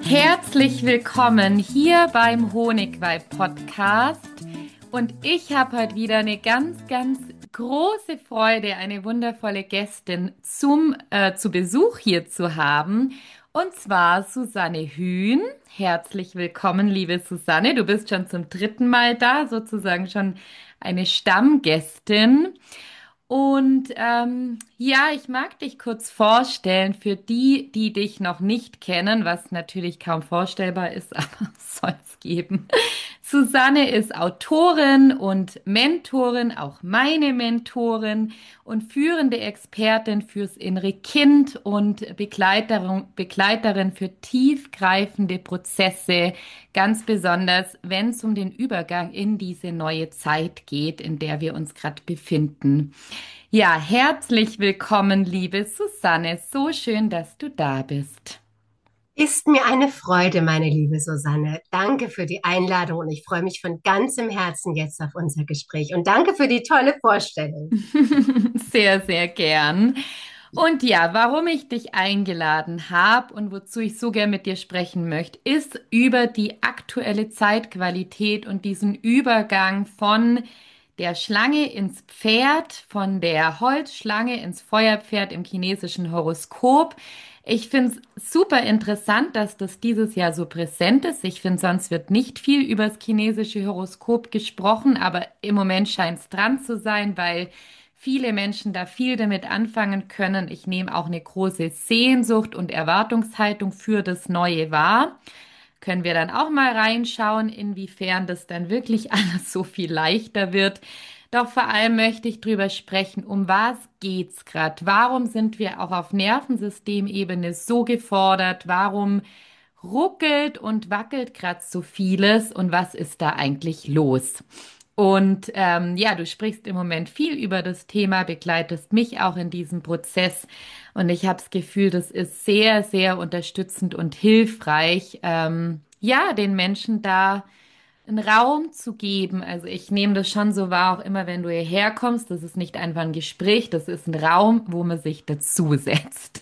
Herzlich willkommen hier beim Honigweib Podcast und ich habe heute wieder eine ganz große Freude, eine wundervolle Gästin zu Besuch hier zu haben, und zwar Susanne Hühn. Herzlich willkommen, liebe Susanne. Du bist schon zum dritten Mal da, sozusagen schon eine Stammgästin. Und ja, ich mag dich kurz vorstellen für die, die dich noch nicht kennen, was natürlich kaum vorstellbar ist, aber soll es geben. Susanne ist Autorin und Mentorin, auch meine Mentorin und führende Expertin fürs innere Kind und Begleiterin für tiefgreifende Prozesse, ganz besonders, wenn es um den Übergang in diese neue Zeit geht, in der wir uns gerade befinden. Ja, herzlich willkommen, liebe Susanne. So schön, dass du da bist. Ist mir eine Freude, meine liebe Susanne. Danke für die Einladung und ich freue mich von ganzem Herzen jetzt auf unser Gespräch. Und danke für die tolle Vorstellung. Sehr gern. Und ja, warum ich dich eingeladen habe und wozu ich so gern mit dir sprechen möchte, ist über die aktuelle Zeitqualität und diesen Übergang von der Schlange ins Pferd, von der Holzschlange ins Feuerpferd im chinesischen Horoskop. Ich finde es super interessant, dass das dieses Jahr so präsent ist. Ich finde, sonst wird nicht viel über das chinesische Horoskop gesprochen, aber im Moment scheint es dran zu sein, weil viele Menschen da viel damit anfangen können. Ich nehme auch eine große Sehnsucht und Erwartungshaltung für das Neue wahr. Können wir dann auch mal reinschauen, inwiefern das dann wirklich alles so viel leichter wird. Doch vor allem möchte ich drüber sprechen, um was geht's gerade? Warum sind wir auch auf Nervensystemebene so gefordert? Warum ruckelt und wackelt gerade so vieles? Und was ist da eigentlich los? Und ja, du sprichst im Moment viel über das Thema, begleitest mich auch in diesem Prozess. Und ich habe das Gefühl, das ist sehr unterstützend und hilfreich, ja, den Menschen da einen Raum zu geben. Also ich nehme das schon so wahr, auch immer wenn du hierher kommst, das ist nicht einfach ein Gespräch, das ist ein Raum, wo man sich dazusetzt.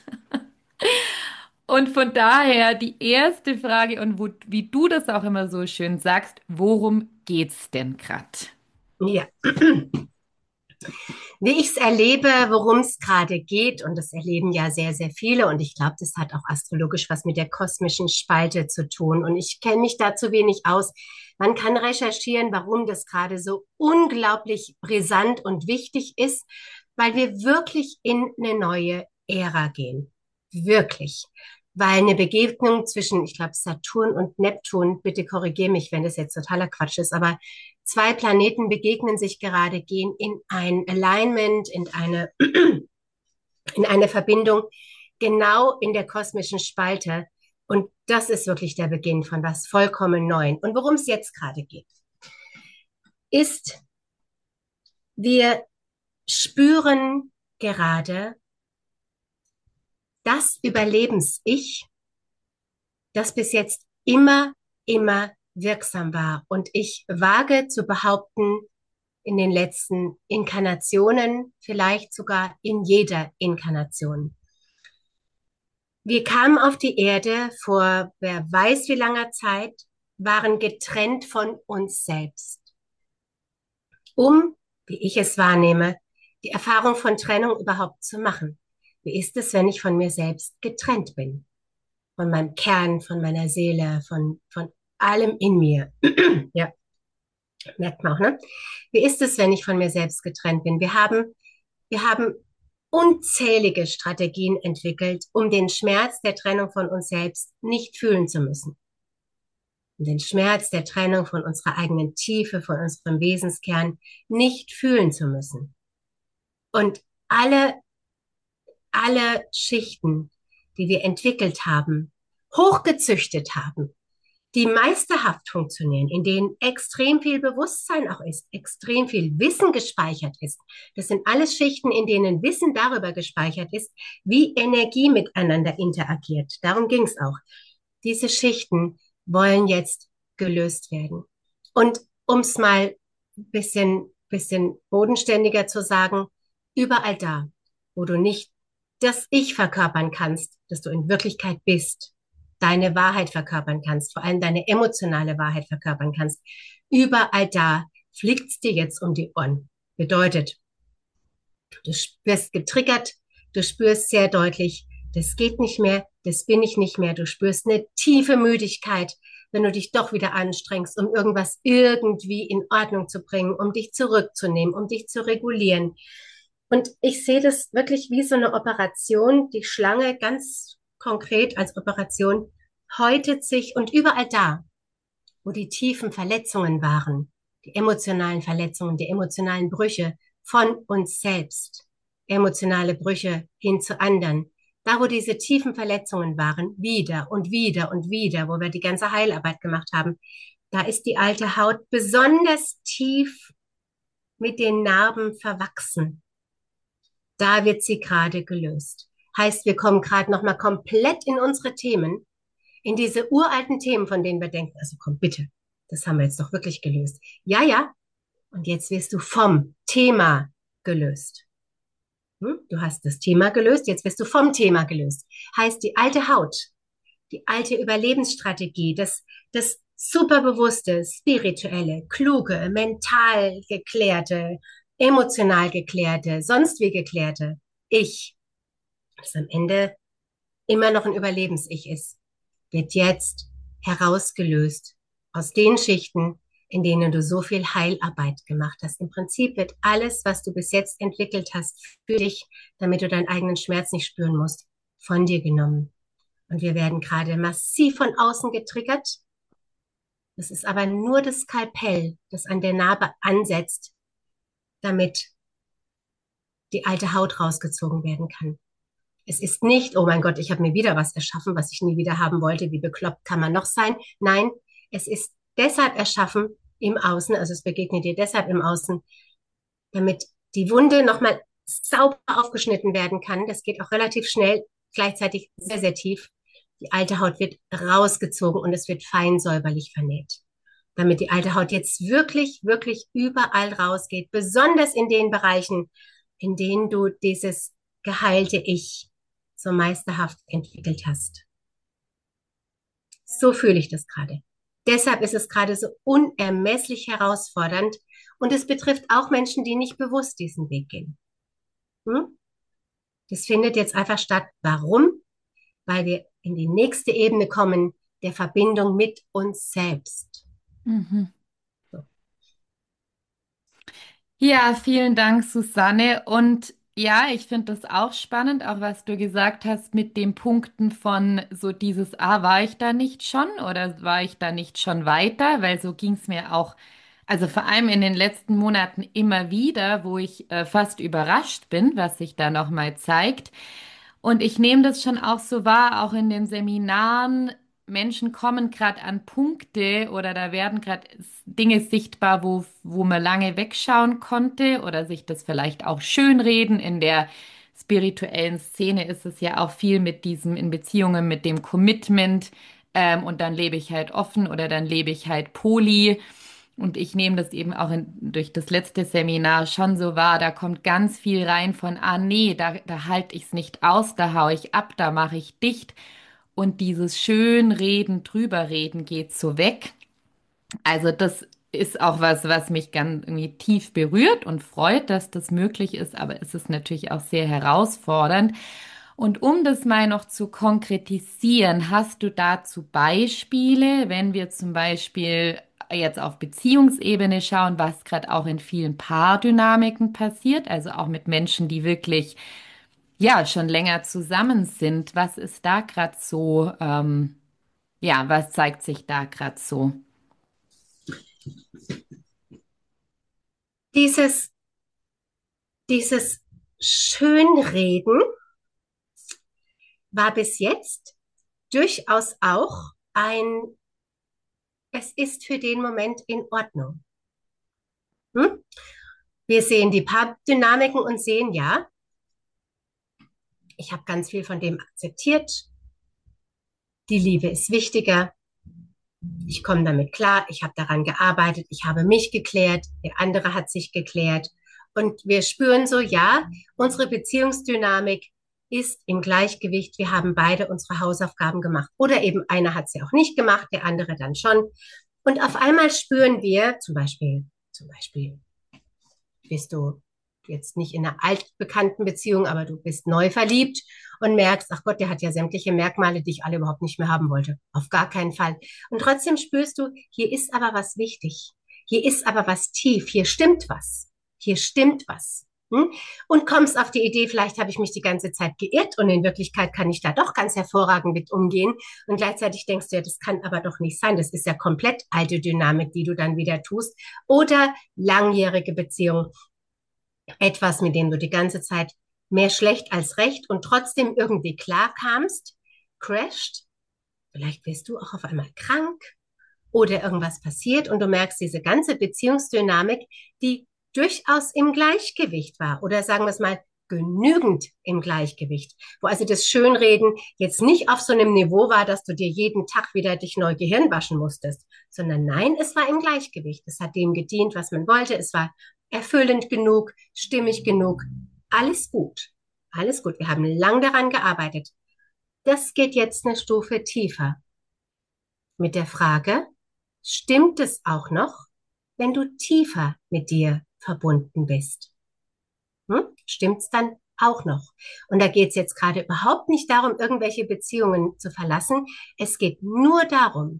Und von daher die erste Frage und wie du das auch immer so schön sagst, worum geht's denn grad? Ja, wie ich es erlebe, worum es gerade geht, und das erleben ja sehr viele, und ich glaube, das hat auch astrologisch was mit der kosmischen Spalte zu tun. Und ich kenne mich da zu wenig aus. Man kann recherchieren, warum das gerade so unglaublich brisant und wichtig ist, weil wir wirklich in eine neue Ära gehen. Wirklich. Weil eine Begegnung zwischen, ich glaube, Saturn und Neptun, bitte korrigiere mich, wenn das jetzt totaler Quatsch ist, aber zwei Planeten begegnen sich gerade, gehen in ein Alignment, in eine Verbindung, genau in der kosmischen Spalte. Und das ist wirklich der Beginn von was vollkommen Neuem. Und worum es jetzt gerade geht, ist, wir spüren gerade das Überlebens-Ich, das bis jetzt immer wirksam war. Und ich wage zu behaupten, in den letzten Inkarnationen, vielleicht sogar in jeder Inkarnation. Wir kamen auf die Erde vor wer weiß wie langer Zeit, waren getrennt von uns selbst, um, wie ich es wahrnehme, die Erfahrung von Trennung überhaupt zu machen. Wie ist es, wenn ich von mir selbst getrennt bin? Von meinem Kern, von meiner Seele, von allem in mir. Ja, merkt man auch, ne? Wie ist es, wenn ich von mir selbst getrennt bin? Wir haben unzählige Strategien entwickelt, um den Schmerz der Trennung von uns selbst nicht fühlen zu müssen. Um den Schmerz der Trennung von unserer eigenen Tiefe, von unserem Wesenskern nicht fühlen zu müssen. Und alle, alle Schichten, die wir entwickelt haben, hochgezüchtet haben, die meisterhaft funktionieren, in denen extrem viel Bewusstsein auch ist, extrem viel Wissen gespeichert ist. Das sind alles Schichten, in denen Wissen darüber gespeichert ist, wie Energie miteinander interagiert. Darum ging es auch. Diese Schichten wollen jetzt gelöst werden. Und um es mal bisschen bodenständiger zu sagen, überall da, wo du nicht das Ich verkörpern kannst, das du in Wirklichkeit bist, deine Wahrheit verkörpern kannst, vor allem deine emotionale Wahrheit verkörpern kannst. Überall da fliegt's dir jetzt um die Ohren. Bedeutet, du wirst getriggert, du spürst sehr deutlich, das geht nicht mehr, das bin ich nicht mehr. Du spürst eine tiefe Müdigkeit, wenn du dich doch wieder anstrengst, um irgendwas irgendwie in Ordnung zu bringen, um dich zurückzunehmen, um dich zu regulieren. Und ich sehe das wirklich wie so eine Operation, die Schlange ganz konkret als Operation häutet sich und überall da, wo die tiefen Verletzungen waren, die emotionalen Verletzungen, die emotionalen Brüche von uns selbst, emotionale Brüche hin zu anderen, da wo diese tiefen Verletzungen waren, wieder und wieder und wieder, wo wir die ganze Heilarbeit gemacht haben, da ist die alte Haut besonders tief mit den Narben verwachsen. Da wird sie gerade gelöst. Heißt, wir kommen gerade noch mal komplett in unsere Themen, in diese uralten Themen, von denen wir denken, also komm bitte, das haben wir jetzt doch wirklich gelöst. Ja, ja, und jetzt wirst du vom Thema gelöst. Du hast das Thema gelöst, jetzt wirst du vom Thema gelöst. Heißt, die alte Haut, die alte Überlebensstrategie, das superbewusste, spirituelle, kluge, mental geklärte, emotional geklärte, sonst wie geklärte Ich, das am Ende immer noch ein Überlebens-Ich ist, wird jetzt herausgelöst aus den Schichten, in denen du so viel Heilarbeit gemacht hast. Im Prinzip wird alles, was du bis jetzt entwickelt hast, für dich, damit du deinen eigenen Schmerz nicht spüren musst, von dir genommen. Und wir werden gerade massiv von außen getriggert. Das ist aber nur das Skalpell, das an der Narbe ansetzt, damit die alte Haut rausgezogen werden kann. Es ist nicht, oh mein Gott, ich habe mir wieder was erschaffen, was ich nie wieder haben wollte. Wie bekloppt kann man noch sein? Nein, es ist deshalb erschaffen im Außen, also es begegnet dir deshalb im Außen, damit die Wunde nochmal sauber aufgeschnitten werden kann. Das geht auch relativ schnell, gleichzeitig sehr, sehr tief. Die alte Haut wird rausgezogen und es wird fein säuberlich vernäht. Damit die alte Haut jetzt wirklich, wirklich überall rausgeht, besonders in den Bereichen, in denen du dieses geheilte Ich so meisterhaft entwickelt hast. So fühle ich das gerade. Deshalb ist es gerade so unermesslich herausfordernd und es betrifft auch Menschen, die nicht bewusst diesen Weg gehen. Das findet jetzt einfach statt. Warum? Weil wir in die nächste Ebene kommen der Verbindung mit uns selbst. Mhm. So. Ja, vielen Dank, Susanne. Und ja, ich finde das auch spannend, auch was du gesagt hast mit den Punkten von so dieses, war ich da nicht schon oder war ich da nicht schon weiter? Weil so ging es mir auch, also vor allem in den letzten Monaten immer wieder, wo ich fast überrascht bin, was sich da nochmal zeigt. Und ich nehme das schon auch so wahr, auch in den Seminaren. Menschen kommen gerade an Punkte oder da werden gerade Dinge sichtbar, wo man lange wegschauen konnte oder sich das vielleicht auch schönreden. In der spirituellen Szene ist es ja auch viel mit diesem, in Beziehungen mit dem Commitment, und dann lebe ich halt offen oder dann lebe ich halt poly. Und ich nehme das eben auch durch das letzte Seminar schon so wahr, da kommt ganz viel rein von, nee, da halte ich es nicht aus, da hau ich ab, da mache ich dicht. Und dieses Schönreden, drüberreden geht so weg. Also das ist auch was, was mich ganz irgendwie tief berührt und freut, dass das möglich ist, aber es ist natürlich auch sehr herausfordernd. Und um das mal noch zu konkretisieren, hast du dazu Beispiele, wenn wir zum Beispiel jetzt auf Beziehungsebene schauen, was gerade auch in vielen Paardynamiken passiert, also auch mit Menschen, die wirklich ja schon länger zusammen sind. Was ist da gerade so? Ja, was zeigt sich da gerade so? Dieses, dieses Schönreden war bis jetzt durchaus auch es ist für den Moment in Ordnung. Hm? Wir sehen die Paardynamiken und sehen, ja, ich habe ganz viel von dem akzeptiert. Die Liebe ist wichtiger. Ich komme damit klar. Ich habe daran gearbeitet. Ich habe mich geklärt. Der andere hat sich geklärt. Und wir spüren so, ja, unsere Beziehungsdynamik ist im Gleichgewicht. Wir haben beide unsere Hausaufgaben gemacht. Oder eben einer hat sie auch nicht gemacht, der andere dann schon. Und auf einmal spüren wir, zum Beispiel bist du jetzt nicht in einer altbekannten Beziehung, aber du bist neu verliebt und merkst, ach Gott, der hat ja sämtliche Merkmale, die ich alle überhaupt nicht mehr haben wollte. Auf gar keinen Fall. Und trotzdem spürst du, hier ist aber was wichtig. Hier ist aber was tief. Hier stimmt was. Hier stimmt was. Hm? Und kommst auf die Idee, vielleicht habe ich mich die ganze Zeit geirrt und in Wirklichkeit kann ich da doch ganz hervorragend mit umgehen. Und gleichzeitig denkst du ja, das kann aber doch nicht sein. Das ist ja komplett alte Dynamik, die du dann wieder tust. Oder langjährige Beziehungen, etwas, mit dem du die ganze Zeit mehr schlecht als recht und trotzdem irgendwie klar kamst, crasht. Vielleicht wirst du auch auf einmal krank oder irgendwas passiert und du merkst diese ganze Beziehungsdynamik, die durchaus im Gleichgewicht war oder sagen wir es mal genügend im Gleichgewicht, wo also das Schönreden jetzt nicht auf so einem Niveau war, dass du dir jeden Tag wieder dich neu Gehirn waschen musstest, sondern nein, es war im Gleichgewicht. Es hat dem gedient, was man wollte. Es war erfüllend genug, stimmig genug. Alles gut. Alles gut. Wir haben lang daran gearbeitet. Das geht jetzt eine Stufe tiefer mit der Frage, stimmt es auch noch, wenn du tiefer mit dir verbunden bist? Stimmt's dann auch noch? Und da geht es jetzt gerade überhaupt nicht darum, irgendwelche Beziehungen zu verlassen. Es geht nur darum,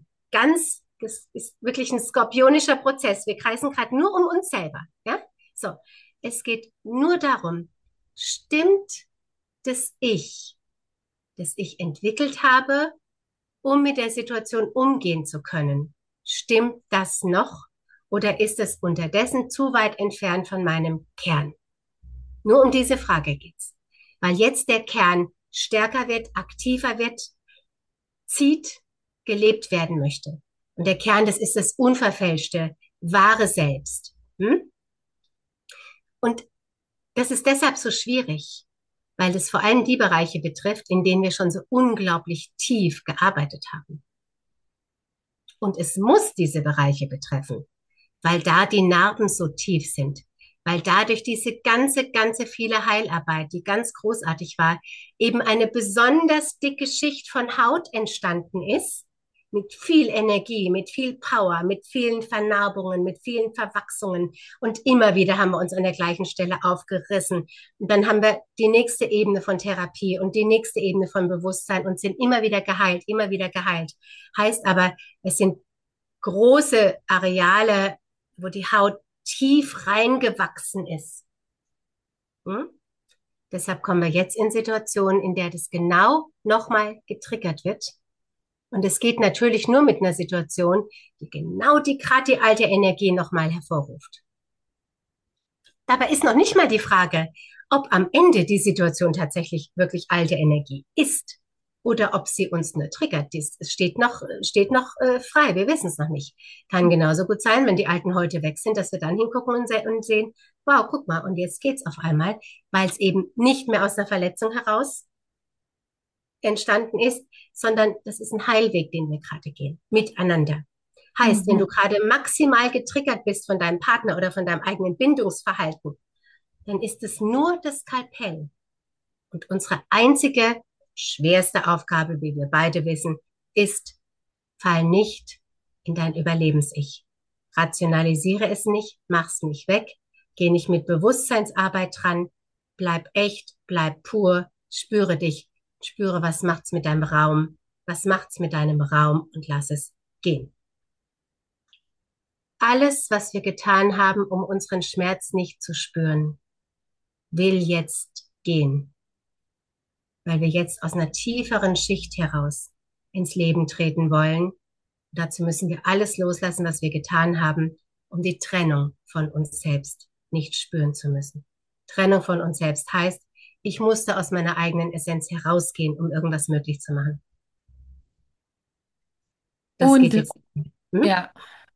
das ist wirklich ein skorpionischer Prozess. Wir kreisen gerade nur um uns selber. Ja? So, es geht nur darum, stimmt das Ich, das ich entwickelt habe, um mit der Situation umgehen zu können. Stimmt das noch oder ist es unterdessen zu weit entfernt von meinem Kern? Nur um diese Frage geht's. Weil jetzt der Kern stärker wird, aktiver wird, zieht, gelebt werden möchte. Und der Kern, das ist das unverfälschte, wahre Selbst. Hm? Und das ist deshalb so schwierig, weil es vor allem die Bereiche betrifft, in denen wir schon so unglaublich tief gearbeitet haben. Und es muss diese Bereiche betreffen, weil da die Narben so tief sind, weil dadurch diese ganze viele Heilarbeit, die ganz großartig war, eben eine besonders dicke Schicht von Haut entstanden ist, mit viel Energie, mit viel Power, mit vielen Vernarbungen, mit vielen Verwachsungen. Und immer wieder haben wir uns an der gleichen Stelle aufgerissen. Und dann haben wir die nächste Ebene von Therapie und die nächste Ebene von Bewusstsein und sind immer wieder geheilt, immer wieder geheilt. Heißt aber, es sind große Areale, wo die Haut tief reingewachsen ist. Hm? Deshalb kommen wir jetzt in Situationen, in der das genau nochmal getriggert wird. Und es geht natürlich nur mit einer Situation, die genau gerade die alte Energie nochmal hervorruft. Dabei ist noch nicht mal die Frage, ob am Ende die Situation tatsächlich wirklich alte Energie ist oder ob sie uns nur triggert. Dies steht noch frei. Wir wissen es noch nicht. Kann genauso gut sein, wenn die Alten heute weg sind, dass wir dann hingucken und sehen, wow, guck mal, und jetzt geht's auf einmal, weil es eben nicht mehr aus einer Verletzung heraus entstanden ist, sondern das ist ein Heilweg, den wir gerade gehen, miteinander. Heißt, wenn du Mhm. gerade maximal getriggert bist von deinem Partner oder von deinem eigenen Bindungsverhalten, dann ist es nur das Skalpell. Und unsere einzige schwerste Aufgabe, wie wir beide wissen, ist, fall nicht in dein Überlebens-Ich. Rationalisiere es nicht, mach's nicht weg, geh nicht mit Bewusstseinsarbeit dran, bleib echt, bleib pur, spüre dich, spüre, was macht's mit deinem Raum, was macht's mit deinem Raum und lass es gehen. Alles, was wir getan haben, um unseren Schmerz nicht zu spüren, will jetzt gehen, weil wir jetzt aus einer tieferen Schicht heraus ins Leben treten wollen. Dazu müssen wir alles loslassen, was wir getan haben, um die Trennung von uns selbst nicht spüren zu müssen. Trennung von uns selbst heißt, ich musste aus meiner eigenen Essenz herausgehen, um irgendwas möglich zu machen. Das geht Und jetzt. Hm? ja,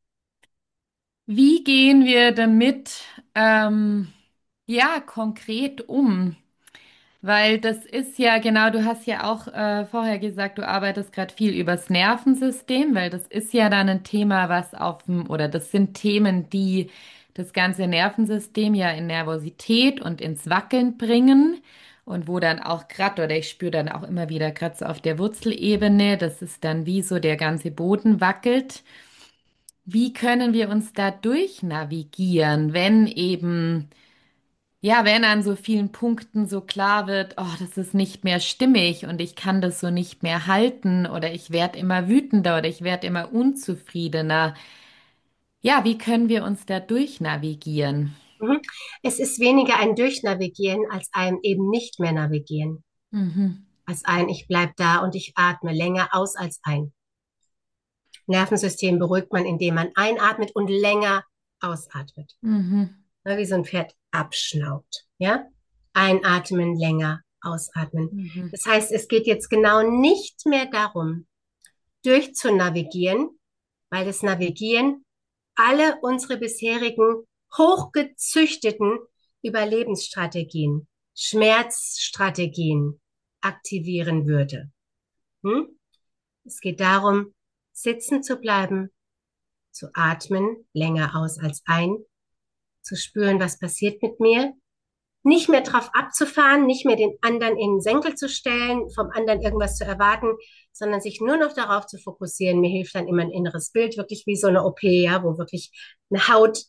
wie gehen wir damit ja konkret um? Weil das ist ja genau, du hast ja auch vorher gesagt, du arbeitest gerade viel übers Nervensystem, weil das ist ja dann ein Thema, was auf dem, oder das sind Themen, die das ganze Nervensystem ja in Nervosität und ins Wackeln bringen. und wo dann auch gerade, oder ich spüre dann auch immer wieder gerade so auf der Wurzelebene, das ist dann wie so der ganze Boden wackelt. Wie können wir uns da durchnavigieren, wenn eben, ja, wenn an so vielen Punkten so klar wird, oh, das ist nicht mehr stimmig und ich kann das so nicht mehr halten oder ich werde immer wütender oder ich werde immer unzufriedener. Ja, wie können wir uns da durchnavigieren? Mhm. Es ist weniger ein Durchnavigieren als ein eben nicht mehr navigieren. Mhm. Als ein ich bleib da und ich atme länger aus als ein. Nervensystem beruhigt man, indem man einatmet und länger ausatmet. Mhm. Ne, wie so ein Pferd abschnaubt. Ja? Einatmen, länger ausatmen. Mhm. Das heißt, es geht jetzt genau nicht mehr darum, durchzunavigieren, weil das Navigieren alle unsere bisherigen hochgezüchteten Überlebensstrategien, Schmerzstrategien aktivieren würde. Hm? Es geht darum, sitzen zu bleiben, zu atmen, länger aus als ein, zu spüren, was passiert mit mir, nicht mehr drauf abzufahren, nicht mehr den anderen in den Senkel zu stellen, vom anderen irgendwas zu erwarten, sondern sich nur noch darauf zu fokussieren. Mir hilft dann immer ein inneres Bild, wirklich wie so eine OP, ja, wo wirklich eine Haut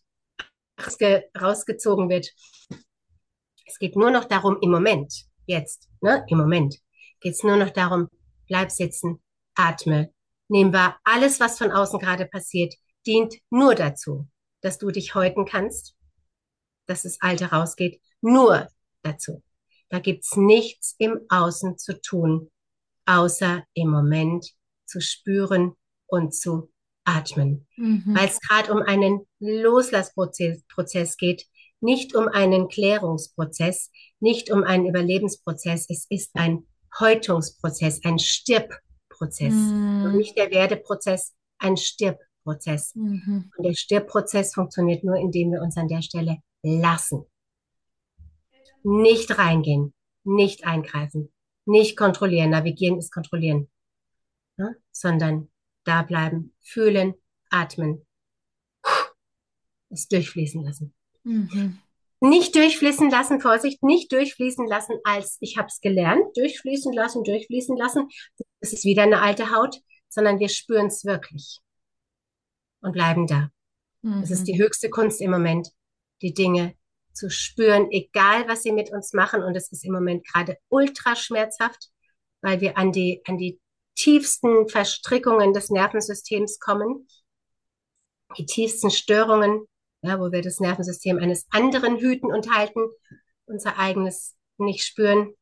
rausgezogen wird. Es geht nur noch darum, im Moment, jetzt, ne, im Moment, geht es nur noch darum, bleib sitzen, atme, nimm wahr, alles, was von außen gerade passiert, dient nur dazu, dass du dich häuten kannst, dass das Alte rausgeht, nur dazu. Da gibt's nichts im Außen zu tun, außer im Moment zu spüren und zu atmen. Weil Mhm. es gerade um einen Loslassprozess geht, nicht um einen Klärungsprozess, nicht um einen Überlebensprozess. Es ist ein Häutungsprozess, ein Stirbprozess. Und Mhm. nicht der Werdeprozess, ein Stirbprozess. Mhm. Und der Stirbprozess funktioniert nur, indem wir uns an der Stelle lassen. Nicht reingehen, nicht eingreifen, nicht kontrollieren. Navigieren ist kontrollieren, ne? Sondern da bleiben, fühlen, atmen, es durchfließen lassen. Mhm. Nicht durchfließen lassen, Vorsicht, nicht durchfließen lassen als ich habe es gelernt, durchfließen lassen. Das ist wieder eine alte Haut, sondern wir spüren es wirklich und bleiben da. Es ist Mhm. die höchste Kunst im Moment, die Dinge zu spüren, egal was sie mit uns machen. Und es ist im Moment gerade ultra schmerzhaft, weil wir an die tiefsten Verstrickungen des Nervensystems kommen, die tiefsten Störungen, ja, wo wir das Nervensystem eines anderen hüten und halten, unser eigenes nicht spüren.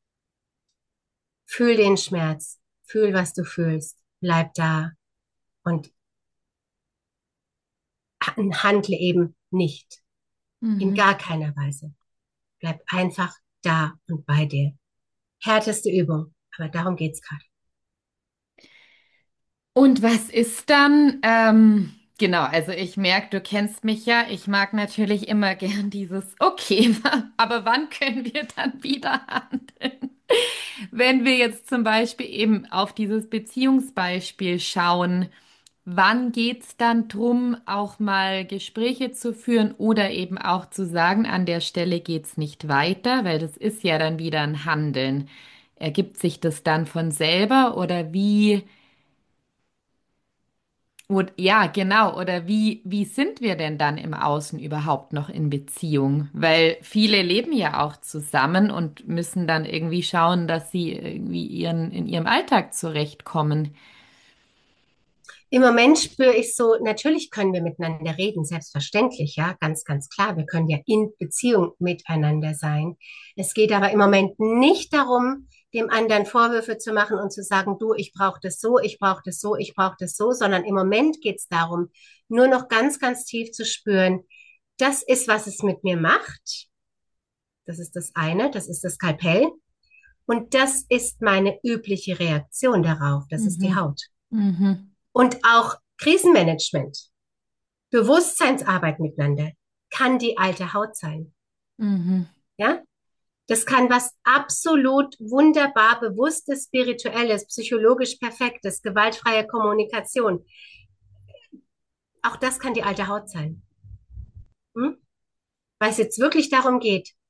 Fühl den Schmerz, fühl, was du fühlst, bleib da und handle eben nicht, in Mhm. gar keiner Weise. Bleib einfach da und bei dir. Härteste Übung, aber darum geht's gerade. Und was ist dann? Genau, also ich merke, du kennst mich ja. Ich mag natürlich immer gern dieses Okay, aber wann können wir dann wieder handeln? Wenn wir jetzt zum Beispiel eben auf dieses Beziehungsbeispiel schauen, wann geht's dann drum, auch mal Gespräche zu führen oder eben auch zu sagen, an der Stelle geht's nicht weiter, weil das ist ja dann wieder ein Handeln. Ergibt sich das dann von selber oder wie? Und ja, genau. Oder wie sind wir denn dann im Außen überhaupt noch in Beziehung? Weil viele leben ja auch zusammen und müssen dann irgendwie schauen, dass sie irgendwie in ihrem Alltag zurechtkommen. Im Moment spüre ich so, natürlich können wir miteinander reden, selbstverständlich, ja, ganz, ganz klar. Wir können ja in Beziehung miteinander sein. Es geht aber im Moment nicht darum, dem anderen Vorwürfe zu machen und zu sagen, du, ich brauche das so, ich brauche das so, ich brauche das so, sondern im Moment geht es darum, nur noch ganz, ganz tief zu spüren, das ist, was es mit mir macht. Das ist das eine, das ist das Skalpell. Und das ist meine übliche Reaktion darauf. Das ist die Mhm. Haut. Mhm. Und auch Krisenmanagement, Bewusstseinsarbeit miteinander kann die alte Haut sein. Mhm. Ja? Das kann was absolut wunderbar bewusstes, spirituelles, psychologisch perfektes, gewaltfreie Kommunikation. Auch das kann die alte Haut sein. Hm? Weil es jetzt wirklich darum geht,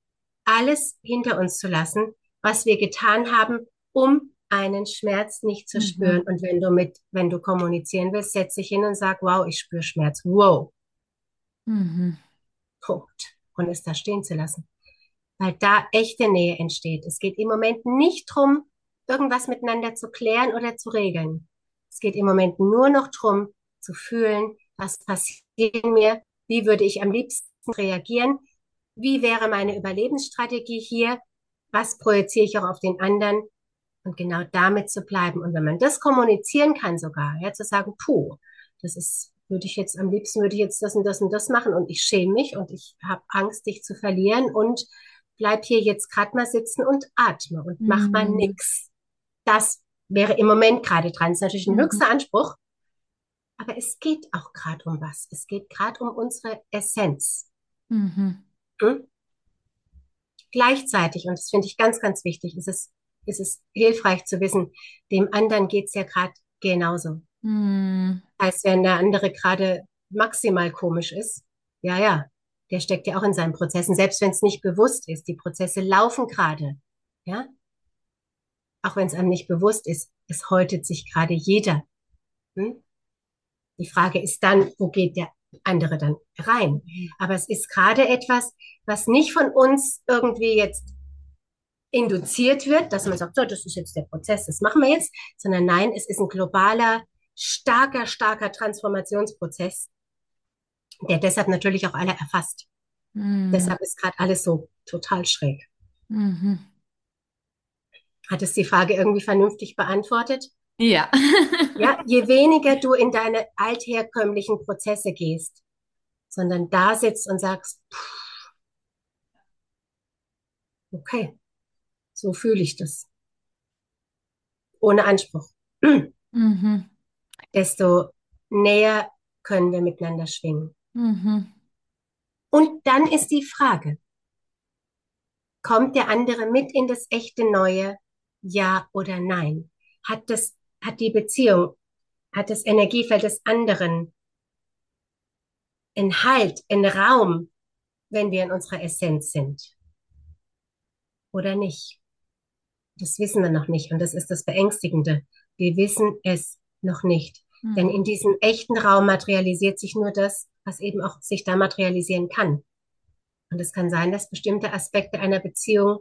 alles hinter uns zu lassen, was wir getan haben, um einen Schmerz nicht zu spüren. Mhm. Und wenn du kommunizieren willst, setz dich hin und sag, wow, ich spüre Schmerz. Wow. Mhm. Punkt. Und es da stehen zu lassen. Weil da echte Nähe entsteht. Es geht im Moment nicht drum, irgendwas miteinander zu klären oder zu regeln. Es geht im Moment nur noch drum, zu fühlen, was passiert in mir, wie würde ich am liebsten reagieren, wie wäre meine Überlebensstrategie hier, was projiziere ich auch auf den anderen und genau damit zu bleiben. Und wenn man das kommunizieren kann sogar, ja, zu sagen, puh, das ist, würde ich jetzt am liebsten würde ich jetzt das und das und das machen und ich schäme mich und ich habe Angst, dich zu verlieren und bleib hier jetzt gerade mal sitzen und atme und mach mal Mhm. nix. Das wäre im Moment gerade dran. Das ist natürlich ein Mhm. höchster Anspruch, aber es geht auch gerade um was. Es geht gerade um unsere Essenz. Mhm. Hm? Gleichzeitig, und das finde ich ganz, ganz wichtig, ist es hilfreich zu wissen, dem anderen geht's ja gerade genauso. Mhm. Heißt, wenn der andere gerade maximal komisch ist, ja, ja, der steckt ja auch in seinen Prozessen, selbst wenn es nicht bewusst ist. Die Prozesse laufen gerade, ja, auch wenn es einem nicht bewusst ist, es häutet sich gerade jeder. Hm? Die Frage ist dann, wo geht der andere dann rein? Aber es ist gerade etwas, was nicht von uns irgendwie jetzt induziert wird, dass man sagt, so, das ist jetzt der Prozess, das machen wir jetzt, sondern nein, es ist ein globaler, starker, starker Transformationsprozess, der deshalb natürlich auch alle erfasst. Mhm. Deshalb ist gerade alles so total schräg. Mhm. Hat es die Frage irgendwie vernünftig beantwortet? Ja. Ja, je weniger du in deine altherkömmlichen Prozesse gehst, sondern da sitzt und sagst, okay, so fühle ich das, ohne Anspruch, Mhm. desto näher können wir miteinander schwingen. Mhm. Und dann ist die Frage, kommt der andere mit in das echte Neue, ja oder nein? Hat die Beziehung, hat das Energiefeld des anderen einen Halt, einen Raum, wenn wir in unserer Essenz sind oder nicht? Das wissen wir noch nicht und das ist das Beängstigende. Wir wissen es noch nicht. Denn in Mhm. diesem echten Raum materialisiert sich nur das, was eben auch sich da materialisieren kann. Und es kann sein, dass bestimmte Aspekte einer Beziehung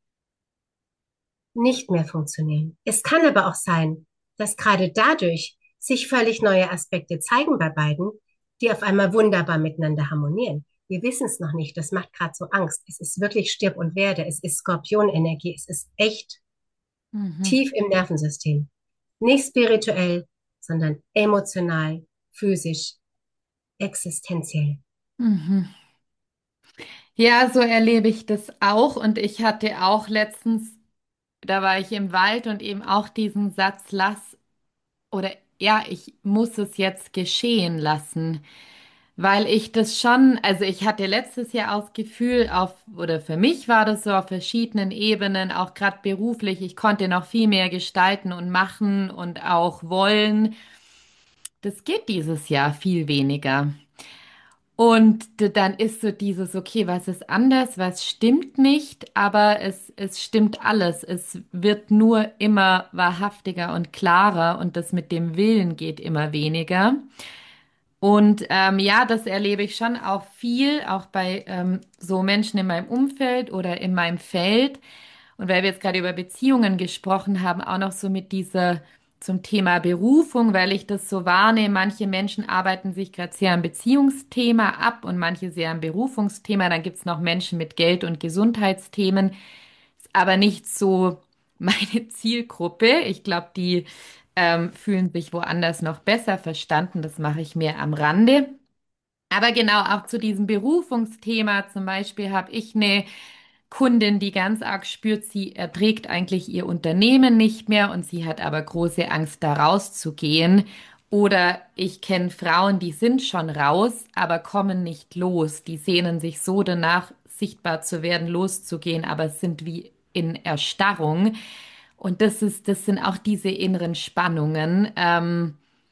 nicht mehr funktionieren. Es kann aber auch sein, dass gerade dadurch sich völlig neue Aspekte zeigen bei beiden, die auf einmal wunderbar miteinander harmonieren. Wir wissen es noch nicht. Das macht gerade so Angst. Es ist wirklich Stirb und Werde. Es ist Skorpionenergie. Es ist echt Mhm. tief im Nervensystem. Nicht spirituell, sondern emotional, physisch, existenziell. Mhm. Ja, so erlebe ich das auch. Und ich hatte auch letztens, da war ich im Wald und eben auch diesen Satz, oder ja, ich muss es jetzt geschehen lassen. Weil ich das schon, also ich hatte letztes Jahr auch das Gefühl, oder für mich war das so auf verschiedenen Ebenen, auch gerade beruflich, ich konnte noch viel mehr gestalten und machen und auch wollen. Das geht dieses Jahr viel weniger. Und dann ist so dieses, okay, was ist anders, was stimmt nicht, aber es stimmt alles. Es wird nur immer wahrhaftiger und klarer und das mit dem Willen geht immer weniger. Und ja, das erlebe ich schon auch viel, auch bei so Menschen in meinem Umfeld oder in meinem Feld. Und weil wir jetzt gerade über Beziehungen gesprochen haben, auch noch so mit dieser zum Thema Berufung, weil ich das so wahrnehme, manche Menschen arbeiten sich gerade sehr am Beziehungsthema ab und manche sehr am Berufungsthema. Dann gibt's noch Menschen mit Geld- und Gesundheitsthemen, ist aber nicht so meine Zielgruppe. Ich glaube, die fühlen sich woanders noch besser verstanden. Das mache ich mir am Rande. Aber genau auch zu diesem Berufungsthema zum Beispiel habe ich eine Kundin, die ganz arg spürt, sie erträgt eigentlich ihr Unternehmen nicht mehr und sie hat aber große Angst, da rauszugehen. Oder ich kenne Frauen, die sind schon raus, aber kommen nicht los. Die sehnen sich so danach, sichtbar zu werden, loszugehen, aber sind wie in Erstarrung. Und das sind auch diese inneren Spannungen.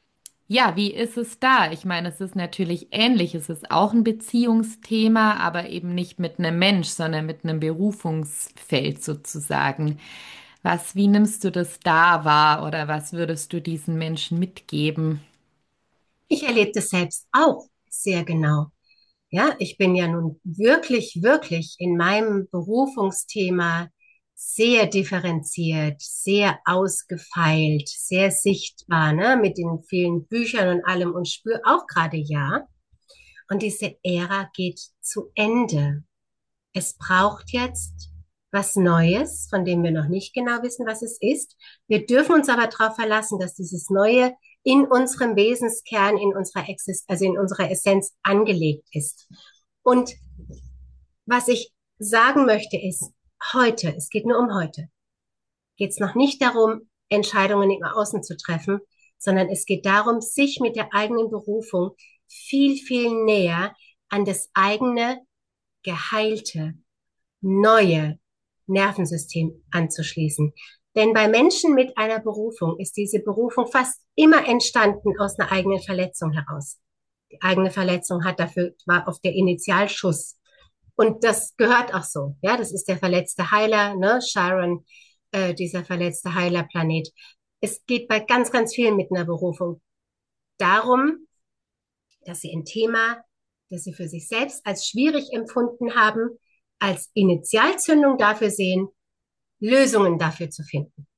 Ja, wie ist es da? Ich meine, es ist natürlich ähnlich. Es ist auch ein Beziehungsthema, aber eben nicht mit einem Mensch, sondern mit einem Berufungsfeld sozusagen. Wie nimmst du das da wahr oder was würdest du diesen Menschen mitgeben? Ich erlebe das selbst auch sehr genau. Ja, ich bin ja nun wirklich, wirklich in meinem Berufungsthema sehr differenziert, sehr ausgefeilt, sehr sichtbar, ne, mit den vielen Büchern und allem und spüre auch gerade ja. Und diese Ära geht zu Ende. Es braucht jetzt was Neues, von dem wir noch nicht genau wissen, was es ist. Wir dürfen uns aber darauf verlassen, dass dieses Neue in unserem Wesenskern, in unserer also in unserer Essenz angelegt ist. Und was ich sagen möchte ist, heute, es geht nur um heute, geht es noch nicht darum, Entscheidungen im Außen zu treffen, sondern es geht darum, sich mit der eigenen Berufung viel, viel näher an das eigene, geheilte, neue Nervensystem anzuschließen. Denn bei Menschen mit einer Berufung ist diese Berufung fast immer entstanden aus einer eigenen Verletzung heraus. Die eigene Verletzung war auf der Initialschuss. Und das gehört auch so. Ja, das ist der verletzte Heiler, ne? Chiron, dieser verletzte Heilerplanet. Es geht bei ganz, ganz vielen mit einer Berufung darum, dass sie ein Thema, das sie für sich selbst als schwierig empfunden haben, als Initialzündung dafür sehen, Lösungen dafür zu finden.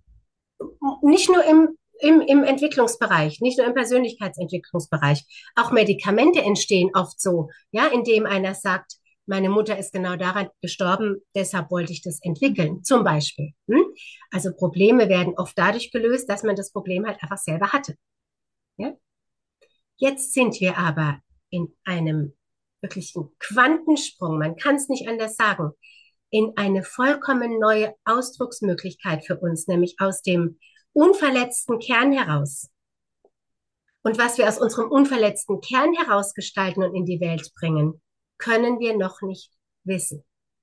Nicht nur im Entwicklungsbereich, nicht nur im Persönlichkeitsentwicklungsbereich. Auch Medikamente entstehen oft so, ja, indem einer sagt, meine Mutter ist genau daran gestorben, deshalb wollte ich das entwickeln, zum Beispiel. Also Probleme werden oft dadurch gelöst, dass man das Problem halt einfach selber hatte. Ja? Jetzt sind wir aber in einem wirklichen Quantensprung, man kann es nicht anders sagen, in eine vollkommen neue Ausdrucksmöglichkeit für uns, nämlich aus dem unverletzten Kern heraus. Und was wir aus unserem unverletzten Kern heraus gestalten und in die Welt bringen, können wir noch nicht wissen.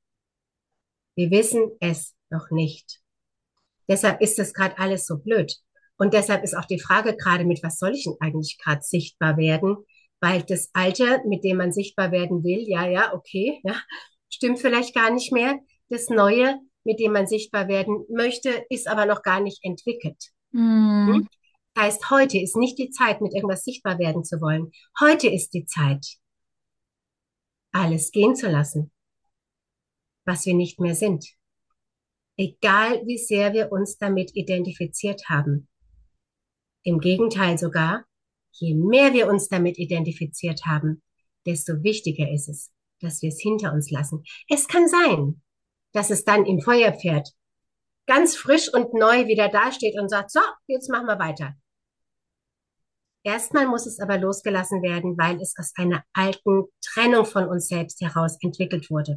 Wir wissen es noch nicht. Deshalb ist das gerade alles so blöd. Und deshalb ist auch die Frage gerade, mit was soll ich denn eigentlich gerade sichtbar werden? Weil das Alte, mit dem man sichtbar werden will, ja, ja, okay, ja, stimmt vielleicht gar nicht mehr. Das Neue, mit dem man sichtbar werden möchte, ist aber noch gar nicht entwickelt. Hm? Hm. Das heißt, heute ist nicht die Zeit, mit irgendwas sichtbar werden zu wollen. Heute ist die Zeit, alles gehen zu lassen, was wir nicht mehr sind. Egal, wie sehr wir uns damit identifiziert haben. Im Gegenteil sogar, je mehr wir uns damit identifiziert haben, desto wichtiger ist es, dass wir es hinter uns lassen. Es kann sein, dass es dann im Feuerpferd ganz frisch und neu wieder dasteht und sagt, so, jetzt machen wir weiter. Erstmal muss es aber losgelassen werden, weil es aus einer alten Trennung von uns selbst heraus entwickelt wurde.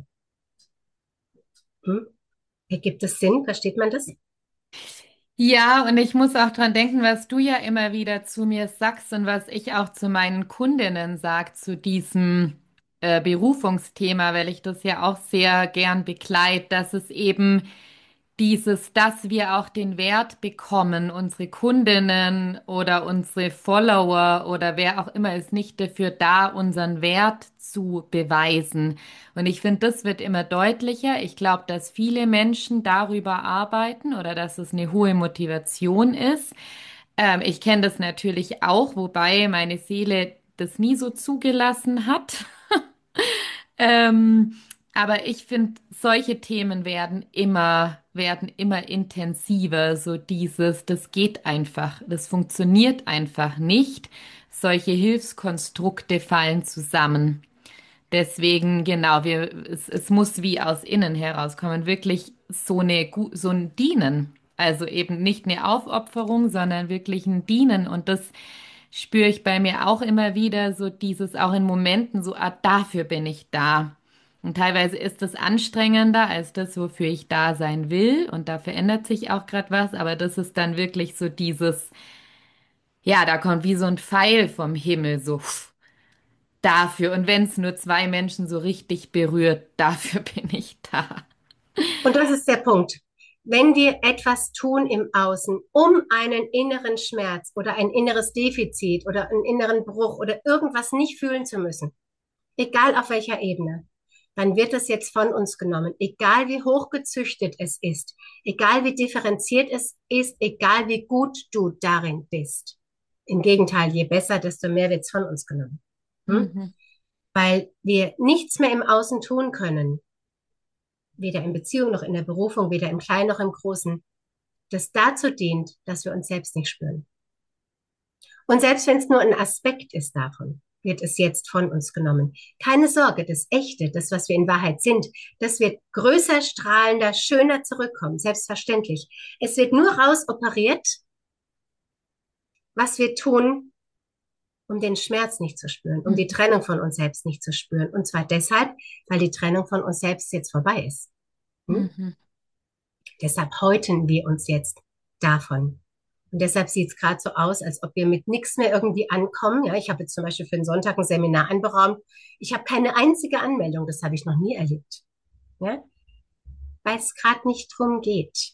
Hm? Ergibt es Sinn? Versteht man das? Ja, und ich muss auch dran denken, was du ja immer wieder zu mir sagst und was ich auch zu meinen Kundinnen sag zu diesem Berufungsthema, weil ich das ja auch sehr gern begleite, dass es eben dass wir auch den Wert bekommen, unsere Kundinnen oder unsere Follower oder wer auch immer ist nicht dafür da, unseren Wert zu beweisen. Und ich finde, das wird immer deutlicher. Ich glaube, dass viele Menschen darüber arbeiten oder dass es eine hohe Motivation ist. Ich kenne das natürlich auch, wobei meine Seele das nie so zugelassen hat. Ähm, aber ich finde, solche Themen werden immer intensiver. So das geht einfach, das funktioniert einfach nicht. Solche Hilfskonstrukte fallen zusammen. Deswegen, genau, es muss wie aus innen herauskommen, wirklich so ein Dienen. Also eben nicht eine Aufopferung, sondern wirklich ein Dienen. Und das spüre ich bei mir auch immer wieder, so dieses auch in Momenten, so, ah, dafür bin ich da. Und teilweise ist es anstrengender als das, wofür ich da sein will. Und da verändert sich auch gerade was. Aber das ist dann wirklich so ja, da kommt wie so ein Pfeil vom Himmel, so dafür. Und wenn es nur zwei Menschen so richtig berührt, dafür bin ich da. Und das ist der Punkt. wenn wir etwas tun im Außen, um einen inneren Schmerz oder ein inneres Defizit oder einen inneren Bruch oder irgendwas nicht fühlen zu müssen, egal auf welcher Ebene, dann wird es jetzt von uns genommen, egal wie hochgezüchtet es ist, egal wie differenziert es ist, egal wie gut du darin bist. Im Gegenteil, je besser, desto mehr wird es von uns genommen. Hm? Mhm. Weil wir nichts mehr im Außen tun können, weder in Beziehung noch in der Berufung, weder im Kleinen noch im Großen, das dazu dient, dass wir uns selbst nicht spüren. Und selbst wenn es nur ein Aspekt ist davon, wird es jetzt von uns genommen. Keine Sorge, das Echte, das, was wir in Wahrheit sind, das wird größer, strahlender, schöner zurückkommen, selbstverständlich. Es wird nur rausoperiert, was wir tun, um den Schmerz nicht zu spüren, um die Mhm. Trennung von uns selbst nicht zu spüren. Und zwar deshalb, weil die Trennung von uns selbst jetzt vorbei ist. Hm? Mhm. Deshalb häuten wir uns jetzt davon. Und deshalb sieht es gerade so aus, als ob wir mit nichts mehr irgendwie ankommen. Ja, ich habe jetzt zum Beispiel für den Sonntag ein Seminar anberaumt. Ich habe keine einzige Anmeldung, das habe ich noch nie erlebt. Ja, weil es gerade nicht drum geht.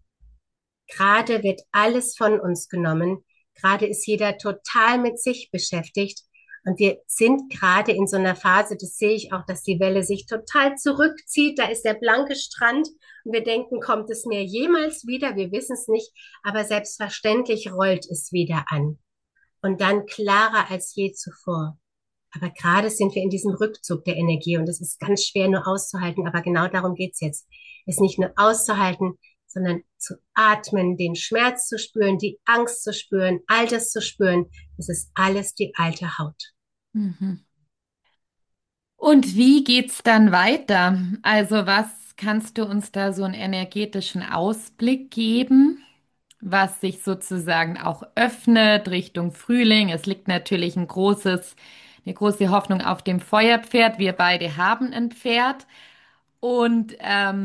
Gerade wird alles von uns genommen. Gerade ist jeder total mit sich beschäftigt. Und wir sind gerade in so einer Phase, das sehe ich auch, dass die Welle sich total zurückzieht. Da ist der blanke Strand und wir denken, kommt es mir jemals wieder? Wir wissen es nicht, aber selbstverständlich rollt es wieder an. Und dann klarer als je zuvor. Aber gerade sind wir in diesem Rückzug der Energie und es ist ganz schwer nur auszuhalten. Aber genau darum geht's jetzt. Es nicht nur auszuhalten, sondern zu atmen, den Schmerz zu spüren, die Angst zu spüren, all das zu spüren. Das ist alles die alte Haut. Mhm. Und wie geht's dann weiter? Also, was kannst du uns da so einen energetischen Ausblick geben, was sich sozusagen auch öffnet Richtung Frühling? Es liegt natürlich eine große Hoffnung auf dem Feuerpferd. Wir beide haben ein Pferd. Und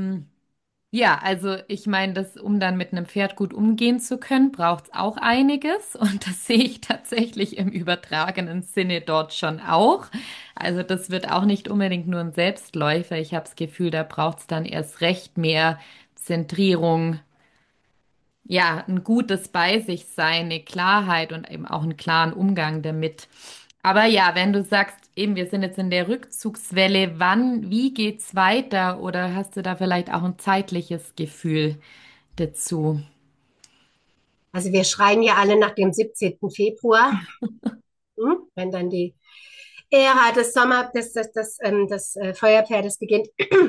ja, also ich meine, um dann mit einem Pferd gut umgehen zu können, braucht es auch einiges. Und das sehe ich tatsächlich im übertragenen Sinne dort schon auch. Also das wird auch nicht unbedingt nur ein Selbstläufer. Ich habe das Gefühl, da braucht es dann erst recht mehr Zentrierung, ja, ein gutes Bei sich sein, eine Klarheit und eben auch einen klaren Umgang damit. Aber ja, wenn du sagst, eben, wir sind jetzt in der Rückzugswelle, wie geht's weiter? Oder hast du da vielleicht auch ein zeitliches Gefühl dazu? Also wir schreien ja alle nach dem 17. Februar, wenn dann die Ära des des Feuerpferdes beginnt.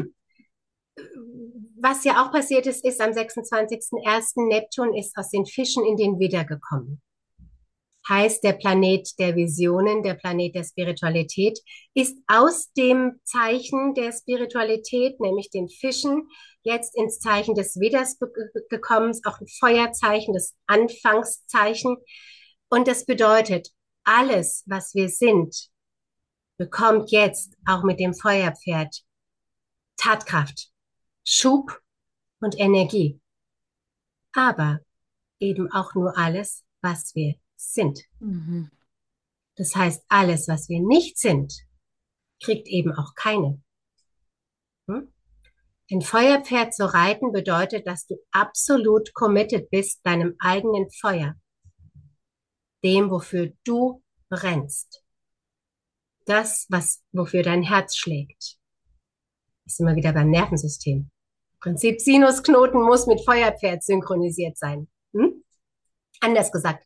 Was ja auch passiert ist, ist am 26.01. Neptun ist aus den Fischen in den Widder gekommen. Heißt, der Planet der Visionen, der Planet der Spiritualität, ist aus dem Zeichen der Spiritualität, nämlich den Fischen, jetzt ins Zeichen des Vedas gekommen, ist auch ein Feuerzeichen, das Anfangszeichen. Und das bedeutet, alles, was wir sind, bekommt jetzt auch mit dem Feuerpferd Tatkraft, Schub und Energie. Aber eben auch nur alles, was wir sind. Mhm. Das heißt, alles, was wir nicht sind, kriegt eben auch keine. Hm? Ein Feuerpferd zu reiten bedeutet, dass du absolut committed bist deinem eigenen Feuer, dem, wofür du brennst. Das, wofür dein Herz schlägt. Ist immer wieder beim Nervensystem. Prinzip Sinusknoten muss mit Feuerpferd synchronisiert sein. Hm? Anders gesagt,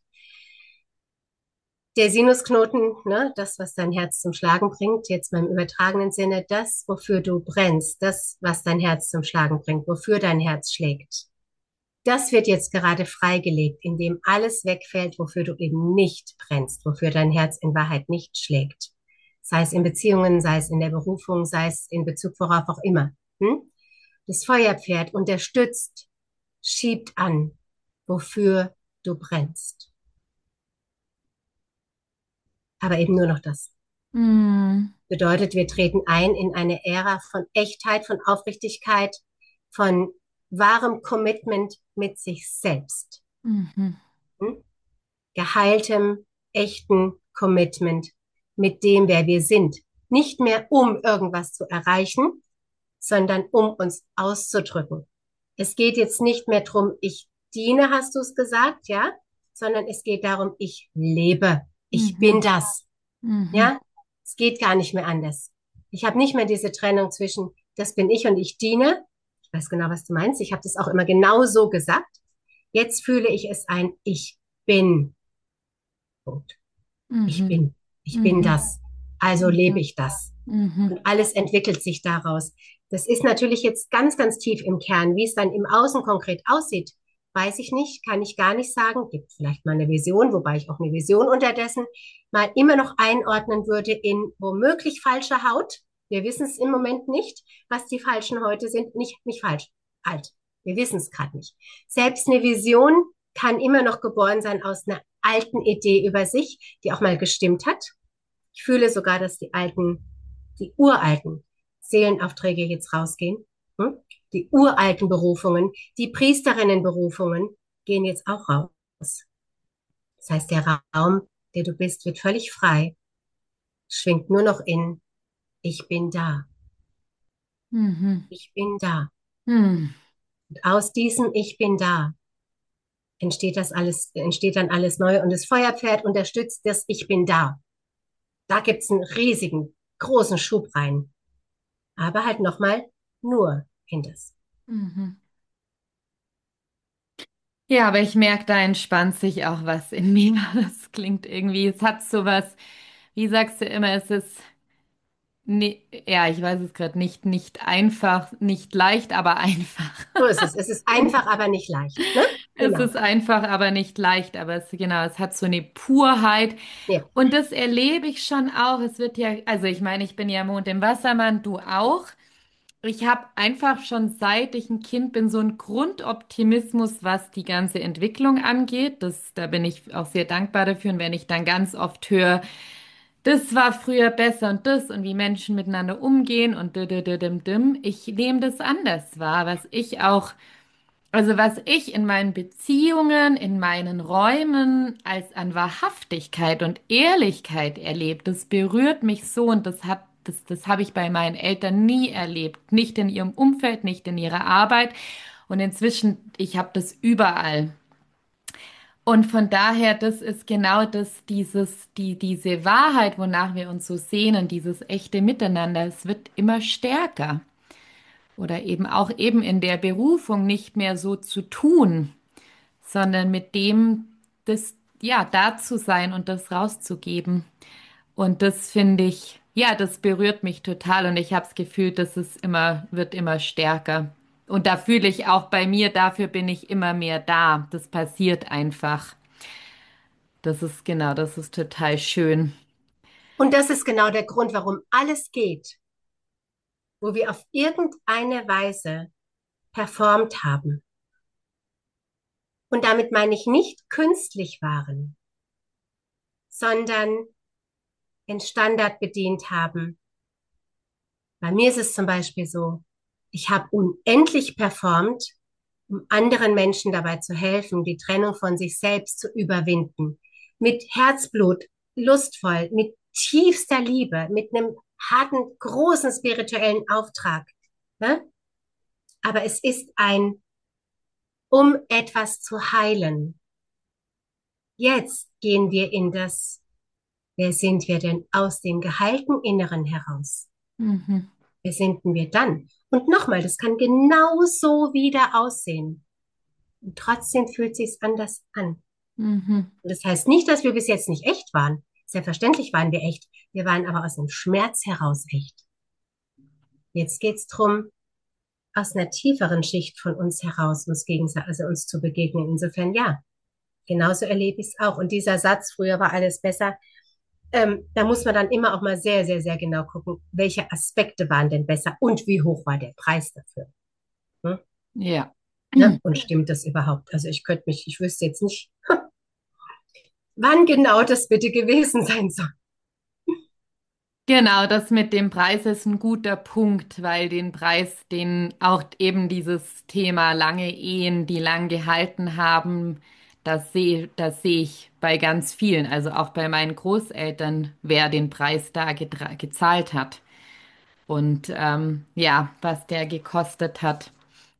der Sinusknoten, ne, das, was dein Herz zum Schlagen bringt, jetzt mal im übertragenen Sinne, das, wofür du brennst, das, was dein Herz zum Schlagen bringt, wofür dein Herz schlägt, das wird jetzt gerade freigelegt, indem alles wegfällt, wofür du eben nicht brennst, wofür dein Herz in Wahrheit nicht schlägt. Sei es in Beziehungen, sei es in der Berufung, sei es in Bezug worauf auch immer. Hm? Das Feuerpferd unterstützt, schiebt an, wofür du brennst. Aber eben nur noch das. Mhm. Bedeutet, wir treten ein in eine Ära von Echtheit, von Aufrichtigkeit, von wahrem Commitment mit sich selbst. Mhm. Hm? Geheiltem, echten Commitment mit dem, wer wir sind. Nicht mehr um irgendwas zu erreichen, sondern um uns auszudrücken. Es geht jetzt nicht mehr drum, ich diene, hast du es gesagt, ja, sondern es geht darum, ich lebe. Ich bin Mhm. das, Mhm. ja. Es geht gar nicht mehr anders. Ich habe nicht mehr diese Trennung zwischen, das bin ich und ich diene. Ich weiß genau, was du meinst. Ich habe das auch immer genau so gesagt. Jetzt fühle ich es ein, ich bin. Punkt. Ich Mhm. bin. Ich bin Mhm. das. Also lebe Mhm. ich das. Mhm. Und alles entwickelt sich daraus. Das ist natürlich jetzt ganz, ganz tief im Kern. Wie es dann im Außen konkret aussieht, weiß ich nicht, kann ich gar nicht sagen. Gibt vielleicht mal eine Vision, wobei ich auch eine Vision unterdessen mal immer noch einordnen würde in womöglich falsche Haut. Wir wissen es im Moment nicht, was die falschen Häute sind. Nicht falsch, alt. Wir wissen es gerade nicht. Selbst eine Vision kann immer noch geboren sein aus einer alten Idee über sich, die auch mal gestimmt hat. Ich fühle sogar, dass die uralten Seelenaufträge jetzt rausgehen. Hm? Die uralten Berufungen, die Priesterinnenberufungen gehen jetzt auch raus. Das heißt, der Raum, der du bist, wird völlig frei, schwingt nur noch in, ich bin da, Mhm. ich bin da. Mhm. Und aus diesem Ich bin da entsteht dann alles neu und das Feuerpferd unterstützt das Ich bin da. Da gibt's einen riesigen, großen Schub rein. Aber halt nochmal nur in das. Mhm. Ja, aber ich merke, da entspannt sich auch was in mir. Das klingt irgendwie, es hat sowas, wie sagst du immer, es ist, ja, ich weiß es gerade nicht, nicht einfach, nicht leicht, aber einfach. So ist es. Es ist einfach, aber nicht leicht, ne? Es Genau. ist einfach, aber nicht leicht, aber es, genau, es hat so eine Purheit. Ja. Und das erlebe ich schon auch. Es wird ja, also ich meine, ich bin ja Mond im Wassermann, du auch. Ich habe einfach schon seit ich ein Kind bin so einen Grundoptimismus, was die ganze Entwicklung angeht. Da bin ich auch sehr dankbar dafür. Und wenn ich dann ganz oft höre, das war früher besser und das und wie Menschen miteinander umgehen und dim, ich nehme das anders wahr, was ich in meinen Beziehungen, in meinen Räumen als an Wahrhaftigkeit und Ehrlichkeit erlebt, das berührt mich so und das habe ich bei meinen Eltern nie erlebt. Nicht in ihrem Umfeld, nicht in ihrer Arbeit. Und inzwischen, ich habe das überall. Und von daher, das ist genau diese Wahrheit, wonach wir uns so sehnen, dieses echte Miteinander. Es wird immer stärker. Oder eben auch eben in der Berufung nicht mehr so zu tun, sondern mit dem, das, ja, da zu sein und das rauszugeben. Und das finde ich, ja, das berührt mich total und ich habe das Gefühl, wird immer stärker. Und da fühle ich auch bei mir, dafür bin ich immer mehr da. Das passiert einfach. Das ist total schön. Und das ist genau der Grund, warum alles geht, wo wir auf irgendeine Weise performt haben. Und damit meine ich nicht künstlich waren, sondern den Standard bedient haben. Bei mir ist es zum Beispiel so, ich habe unendlich performt, um anderen Menschen dabei zu helfen, die Trennung von sich selbst zu überwinden. Mit Herzblut, lustvoll, mit tiefster Liebe, mit einem harten, großen spirituellen Auftrag. Ne? Aber es ist um etwas zu heilen. Jetzt gehen wir in das, wer sind wir denn aus dem geheilten Inneren heraus? Mhm, Wer sind denn wir dann? Und nochmal, das kann genauso wieder aussehen. Und trotzdem fühlt sich's anders an. mhm, Und das heißt nicht, dass wir bis jetzt nicht echt waren. Selbstverständlich waren wir echt. Wir waren aber aus dem Schmerz heraus echt. Jetzt geht's drum, aus einer tieferen Schicht von uns heraus, also uns zu begegnen. Insofern ja, genauso erlebe ich es auch. Und dieser Satz, früher war alles besser, da muss man dann immer auch mal sehr, sehr, sehr genau gucken, welche Aspekte waren denn besser und wie hoch war der Preis dafür. Hm? ja. Ne? Und stimmt das überhaupt? Also ich wüsste jetzt nicht, wann genau das bitte gewesen sein soll. Genau, das mit dem Preis ist ein guter Punkt, weil den Preis, den auch eben dieses Thema lange Ehen, die lang gehalten haben, das sehe ich bei ganz vielen, also auch bei meinen Großeltern, wer den Preis da gezahlt hat und ja, was der gekostet hat.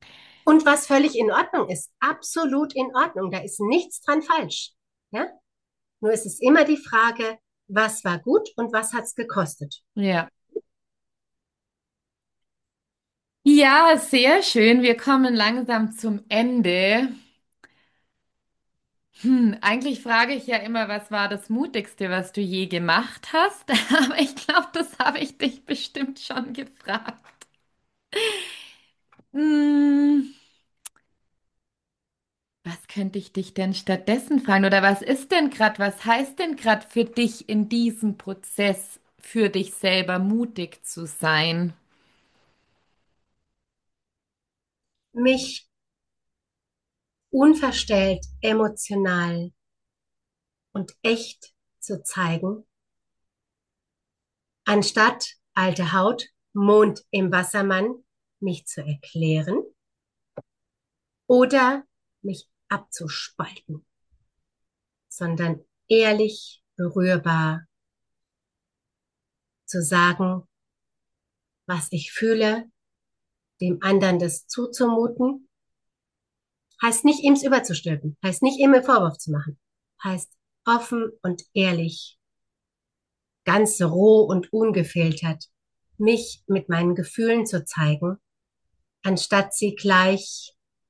Und was völlig in Ordnung ist, absolut in Ordnung, da ist nichts dran falsch. Ja? Nur ist es immer die Frage, was war gut und was hat es gekostet? Ja. Ja, sehr schön. Wir kommen langsam zum Ende. Eigentlich frage ich ja immer, was war das Mutigste, was du je gemacht hast? Aber ich glaube, das habe ich dich bestimmt schon gefragt. Hm, was könnte ich dich denn stattdessen fragen? Oder was ist denn gerade, was heißt denn gerade für dich in diesem Prozess, für dich selber mutig zu sein? Mich unverstellt, emotional und echt zu zeigen, anstatt alte Haut, Mond im Wassermann, mich zu erklären oder mich abzuspalten, sondern ehrlich, berührbar zu sagen, was ich fühle, dem anderen das zuzumuten, heißt nicht, ihm es überzustülpen, heißt nicht, ihm einen Vorwurf zu machen, heißt offen und ehrlich, ganz roh und ungefiltert, mich mit meinen Gefühlen zu zeigen, anstatt sie gleich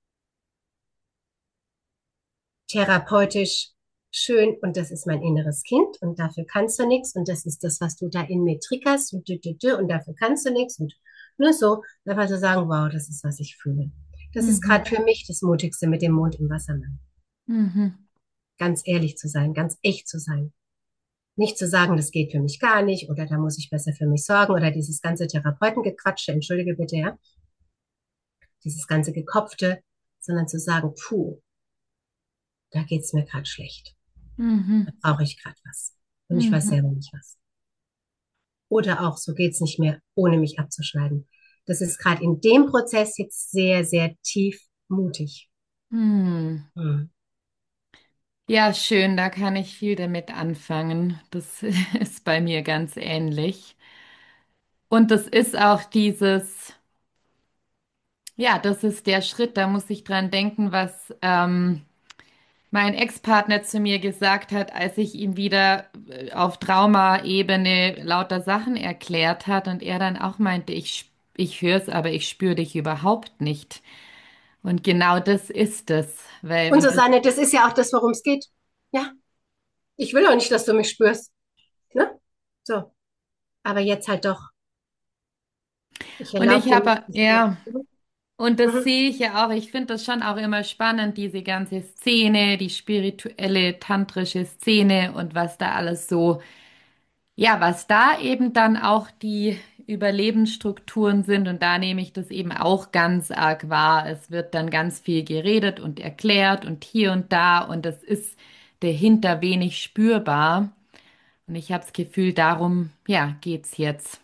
therapeutisch schön und das ist mein inneres Kind und dafür kannst du nichts und das ist das, was du da in mir triggerst und dafür kannst du nichts und nur so, einfach zu sagen, wow, das ist, was ich fühle. Das ist Mhm, gerade für mich das Mutigste mit dem Mond im Wassermann. mhm, Ganz ehrlich zu sein, ganz echt zu sein. Nicht zu sagen, das geht für mich gar nicht oder da muss ich besser für mich sorgen oder dieses ganze Therapeutengequatsche, entschuldige bitte, ja, dieses ganze Gekopfte, sondern zu sagen, puh, da geht's mir gerade schlecht. Da mhm, brauche ich gerade was. Und ich weiß mhm, selber nicht was. Oder auch, so geht's nicht mehr, ohne mich abzuschneiden. Das ist gerade in dem Prozess jetzt sehr, sehr tief mutig. mhm. Hm. Ja, schön, da kann ich viel damit anfangen. Das ist bei mir ganz ähnlich. Und das ist auch dieses, ja, das ist der Schritt, da muss ich dran denken, was mein Ex-Partner zu mir gesagt hat, als ich ihm wieder auf Trauma-Ebene lauter Sachen erklärt hat und er dann auch meinte, ich höre es, aber ich spüre dich überhaupt nicht. Und genau das ist es, weil, Und und das, Susanne, das ist ja auch das, worum es geht. Ja, ich will auch nicht, dass du mich spürst. Ne? So, aber jetzt halt doch. Ich und erlaube ich dir nicht habe, zu spüren. ja. Und das Mhm. sehe ich ja auch. Ich finde das schon auch immer spannend, diese ganze Szene, die spirituelle, tantrische Szene und was da alles so, ja, was da eben dann auch die Überlebensstrukturen sind. Und da nehme ich das eben auch ganz arg wahr. Es wird dann ganz viel geredet und erklärt und hier und da und das ist dahinter wenig spürbar. Und ich habe das Gefühl, darum, ja, geht's jetzt.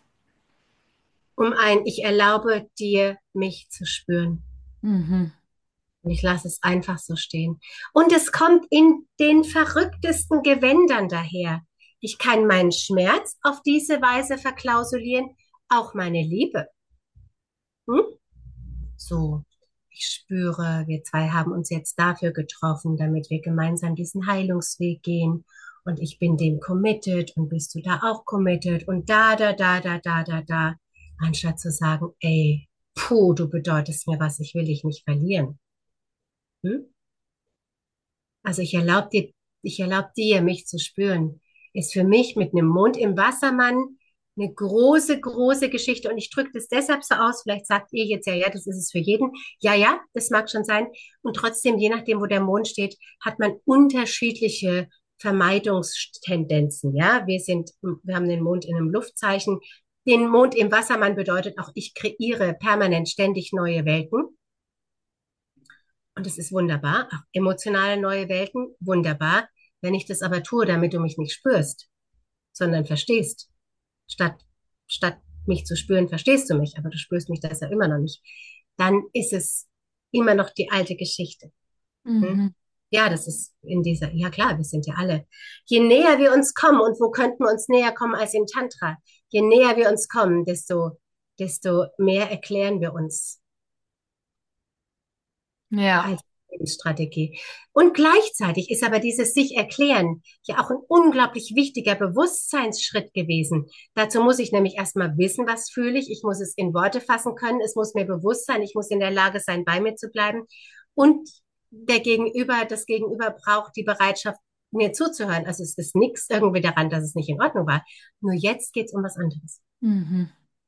Ich erlaube dir, mich zu spüren. Mhm. Und ich lasse es einfach so stehen. Und es kommt in den verrücktesten Gewändern daher. Ich kann meinen Schmerz auf diese Weise verklausulieren, auch meine Liebe. Hm? So, ich spüre, wir zwei haben uns jetzt dafür getroffen, damit wir gemeinsam diesen Heilungsweg gehen. Und ich bin dem committed und bist du da auch committed und da. Anstatt zu sagen, ey, puh, du bedeutest mir was, ich will dich nicht verlieren. Hm? Also ich erlaube dir, mich zu spüren. Ist für mich mit einem Mond im Wassermann eine große, große Geschichte. Und ich drücke das deshalb so aus. Vielleicht sagt ihr jetzt, ja, ja, das ist es für jeden. Ja, ja, das mag schon sein. Und trotzdem, je nachdem, wo der Mond steht, hat man unterschiedliche Vermeidungstendenzen. Ja, wir haben den Mond in einem Luftzeichen. Den Mond im Wassermann bedeutet auch, ich kreiere permanent ständig neue Welten. Und es ist wunderbar, auch emotionale neue Welten, wunderbar. Wenn ich das aber tue, damit du mich nicht spürst, sondern verstehst, statt, statt mich zu spüren, verstehst du mich, aber du spürst mich deshalb immer noch nicht, dann ist es immer noch die alte Geschichte. Hm? Mhm. Ja, das ist in dieser, ja klar, wir sind ja alle. Je näher wir uns kommen, und wo könnten wir uns näher kommen als im Tantra? Je näher wir uns kommen, desto mehr erklären wir uns Ja. als Lebensstrategie. Und gleichzeitig ist aber dieses sich erklären ja auch ein unglaublich wichtiger Bewusstseinsschritt gewesen. Dazu muss ich nämlich erstmal wissen, was fühle ich. Ich muss es in Worte fassen können. Es muss mir bewusst sein. Ich muss in der Lage sein, bei mir zu bleiben. Und das Gegenüber braucht die Bereitschaft, mir zuzuhören. Also es ist nichts irgendwie daran, dass es nicht in Ordnung war. Nur jetzt geht es um was anderes. Mhm.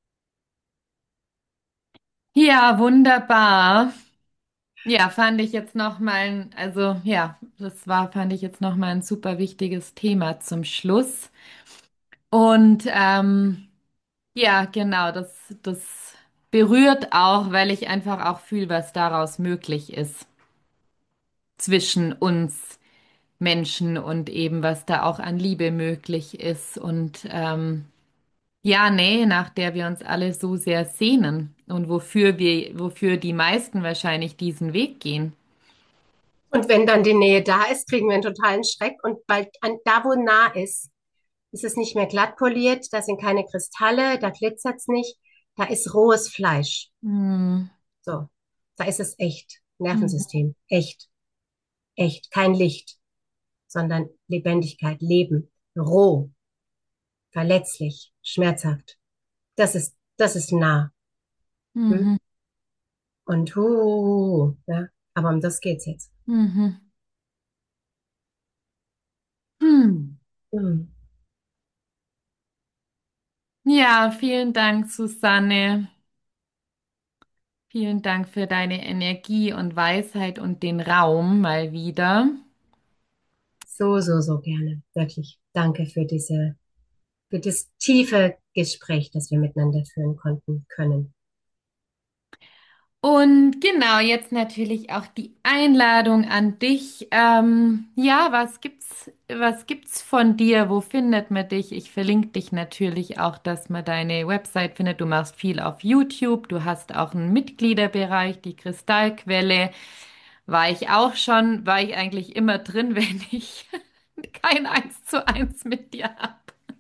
Ja, wunderbar. Ja, fand ich jetzt nochmal, also ja, fand ich jetzt nochmal ein super wichtiges Thema zum Schluss. Und ja, genau, das berührt auch, weil ich einfach auch fühle, was daraus möglich ist zwischen uns Menschen und eben, was da auch an Liebe möglich ist und ja, nee, nach der wir uns alle so sehr sehnen und wofür die meisten wahrscheinlich diesen Weg gehen. Und wenn dann die Nähe da ist, kriegen wir einen totalen Schreck. Und bald da, wo nah ist es nicht mehr glatt poliert, da sind keine Kristalle, da glitzert's nicht, da ist rohes Fleisch. Hm. So, da ist es echt. Mhm. Nervensystem, echt, echt. Kein Licht, sondern Lebendigkeit, Leben, roh, verletzlich, schmerzhaft. Das ist nah. Hm? Mhm. Und ja, aber um das geht's jetzt. Mhm. Hm. Hm. Ja, vielen Dank, Susanne. Vielen Dank für deine Energie und Weisheit und den Raum mal wieder. So, so, so gerne. Wirklich. Danke für das tiefe Gespräch, das wir miteinander führen konnten, können. Und genau, jetzt natürlich auch die Einladung an dich. Ja, was gibt's von dir? Wo findet man dich? Ich verlinke dich natürlich auch, dass man deine Website findet. Du machst viel auf YouTube. Du hast auch einen Mitgliederbereich, die Kristallquelle. War ich eigentlich immer drin, wenn ich kein 1:1 mit dir habe.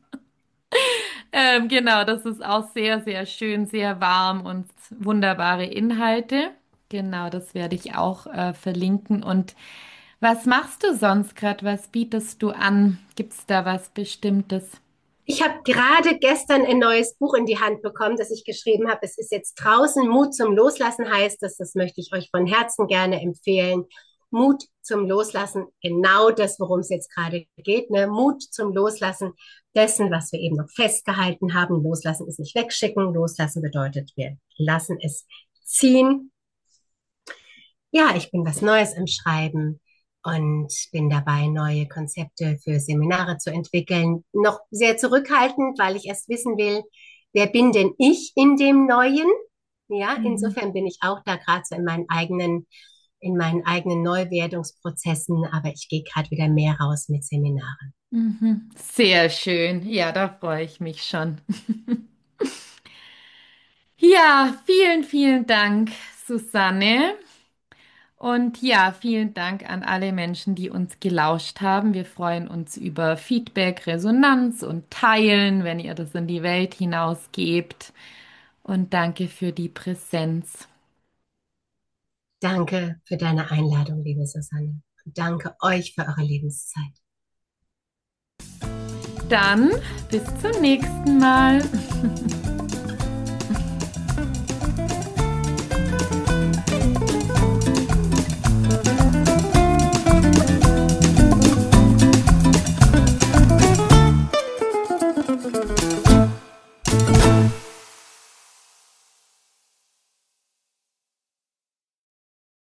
Genau, das ist auch sehr, sehr schön, sehr warm und wunderbare Inhalte. Genau, das werde ich auch verlinken. Und was machst du sonst gerade? Was bietest du an? Gibt es da was Bestimmtes? Ich habe gerade gestern ein neues Buch in die Hand bekommen, das ich geschrieben habe. Es ist jetzt draußen. Mut zum Loslassen heißt es. Das möchte ich euch von Herzen gerne empfehlen. Mut zum Loslassen, genau das, worum es jetzt gerade geht. Ne? Mut zum Loslassen dessen, was wir eben noch festgehalten haben. Loslassen ist nicht wegschicken. Loslassen bedeutet, wir lassen es ziehen. Ja, ich bin was Neues im Schreiben und bin dabei, neue Konzepte für Seminare zu entwickeln. Noch sehr zurückhaltend, weil ich erst wissen will, wer bin denn ich in dem Neuen? Ja, Mhm. insofern bin ich auch da gerade so in meinen eigenen Neuwerdungsprozessen, aber ich gehe gerade wieder mehr raus mit Seminaren. Mhm. Sehr schön. Ja, da freue ich mich schon. Ja, vielen, vielen Dank, Susanne. Und ja, vielen Dank an alle Menschen, die uns gelauscht haben. Wir freuen uns über Feedback, Resonanz und Teilen, wenn ihr das in die Welt hinausgebt. Und danke für die Präsenz. Danke für deine Einladung, liebe Susanne. Und danke euch für eure Lebenszeit. Dann bis zum nächsten Mal.